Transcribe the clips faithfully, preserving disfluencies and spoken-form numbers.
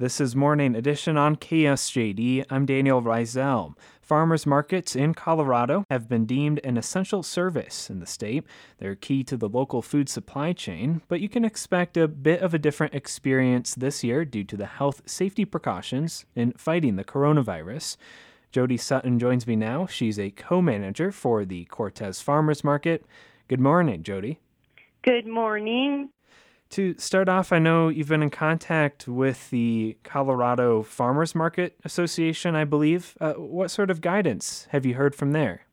This is Morning Edition on K S J D. I'm Daniel Reisel. Farmers markets in Colorado have been deemed an essential service in the state. They're key to the local food supply chain, but you can expect a bit of a different experience this year due to the health safety precautions in fighting the coronavirus. Jody Sutton joins me now. She's a co-manager for the Cortez Farmers Market. Good morning, Jody. Good morning. To start off, I know you've been in contact with the Colorado Farmers Market Association, I believe. Uh, what sort of guidance have you heard from there?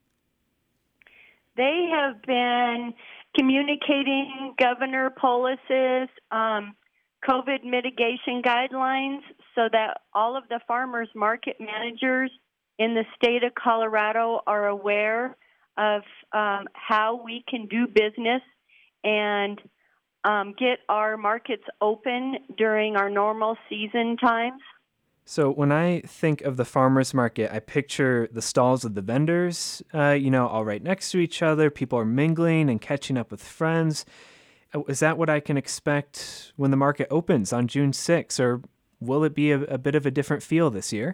They have been communicating Governor Polis's um, COVID mitigation guidelines so that all of the farmers market managers in the state of Colorado are aware of um, how we can do business and Um, get our markets open during our normal season times. So when I think of the farmers market, I picture the stalls of the vendors, uh, you know, all right next to each other. People are mingling and catching up with friends. Uh, Is that what I can expect when the market opens on June sixth, or will it be a, a bit of a different feel this year?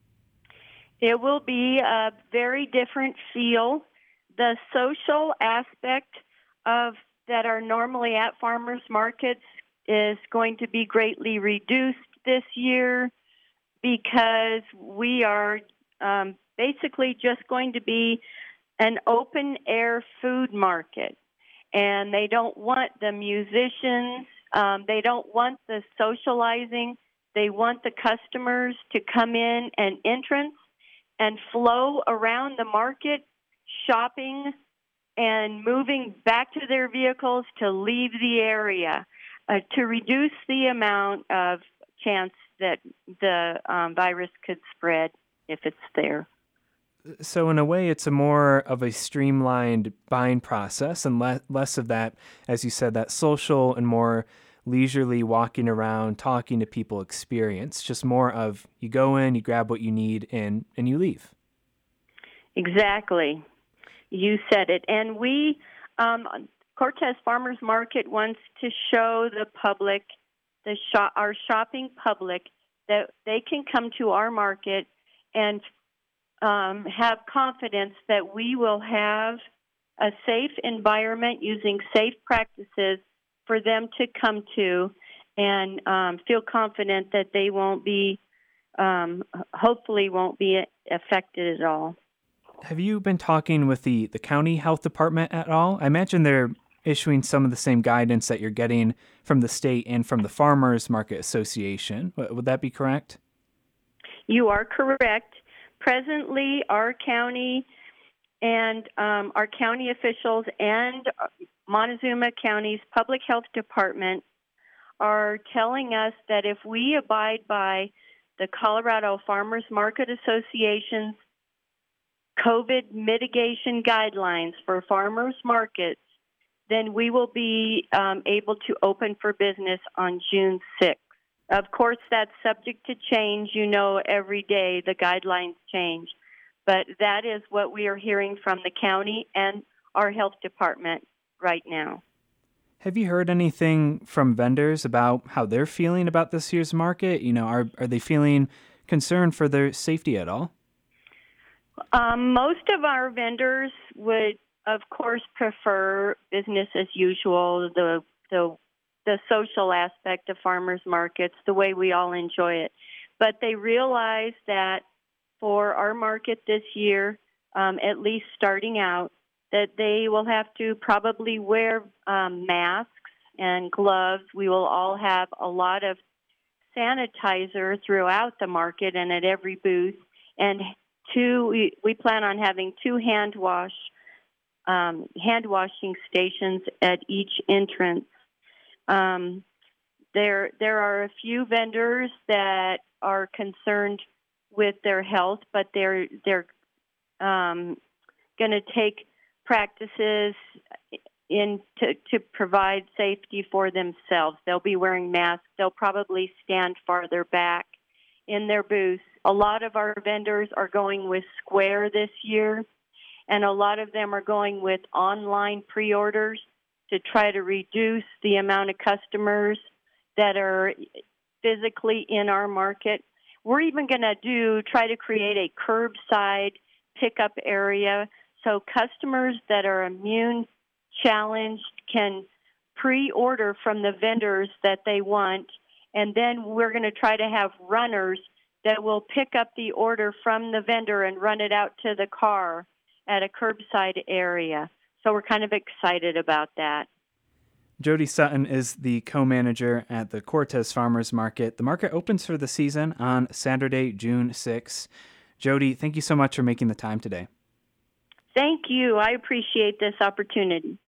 It will be a very different feel. The social aspect of that are normally at farmers markets is going to be greatly reduced this year because we are um, basically just going to be an open air food market. And they don't want the musicians, um, they don't want the socializing, they want the customers to come in and entrance and flow around the market, shopping and moving back to their vehicles to leave the area uh, to reduce the amount of chance that the um, virus could spread if it's there. So in a way, it's a more of a streamlined buying process and le- less of that, as you said, that social and more leisurely walking around, talking to people experience, just more of you go in, you grab what you need, and, and you leave. Exactly. You said it. And we, um, Cortez Farmers Market wants to show the public, the shop, our shopping public, that they can come to our market and um, have confidence that we will have a safe environment using safe practices for them to come to and um, feel confident that they won't be, um, hopefully won't be affected at all. Have you been talking with the, the county health department at all? I imagine they're issuing some of the same guidance that you're getting from the state and from the Farmers Market Association. W- Would that be correct? You are correct. Presently, our county and um, our county officials and Montezuma County's public health department are telling us that if we abide by the Colorado Farmers Market Association's COVID mitigation guidelines for farmers markets, then we will be um, able to open for business on June sixth. Of course, that's subject to change. You know, every day the guidelines change. But that is what we are hearing from the county and our health department right now. Have you heard anything from vendors about how they're feeling about this year's market? You know, are are they feeling concerned for their safety at all? Um, most of our vendors would, of course, prefer business as usual, the the the social aspect of farmers markets, the way we all enjoy it. But they realize that for our market this year, um, at least starting out, that they will have to probably wear um, masks and gloves. We will all have a lot of sanitizer throughout the market and at every booth, and Two, we, we plan on having two hand wash, um, hand washing stations at each entrance. Um, there, there are a few vendors that are concerned with their health, but they're they're um, going to take practices in to, to provide safety for themselves. They'll be wearing masks. They'll probably stand farther back in their booths. A lot of our vendors are going with Square this year, and a lot of them are going with online pre-orders to try to reduce the amount of customers that are physically in our market. We're even going to do try to create a curbside pickup area so customers that are immune challenged can pre-order from the vendors that they want, and then we're going to try to have runners that will pick up the order from the vendor and run it out to the car at a curbside area. So we're kind of excited about that. Jody Sutton is the co-manager at the Cortez Farmers Market. The market opens for the season on Saturday, June sixth. Jody, thank you so much for making the time today. Thank you. I appreciate this opportunity.